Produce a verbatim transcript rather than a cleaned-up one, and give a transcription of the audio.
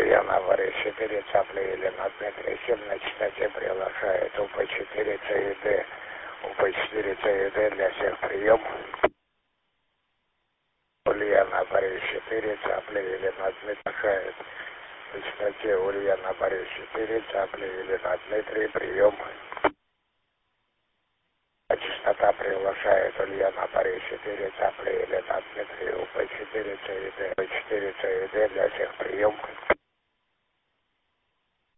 Ульяна Варя четыре цапли Елена Дмитрий семь на частоте приглашает У П четыре Ц И Д. У П четыре Ц И Д для всех прием. Ульяна Варя четыре цапли Елена Дмитрий приглашает. На частоте Ульяна Варя четыре цапли Елена Дмитрий прием. Частота приглашает Ульяна Варя четыре цапли Елена Дмитрий У П четыре Ц И Д. У П четыре Ц И Д для всех прием.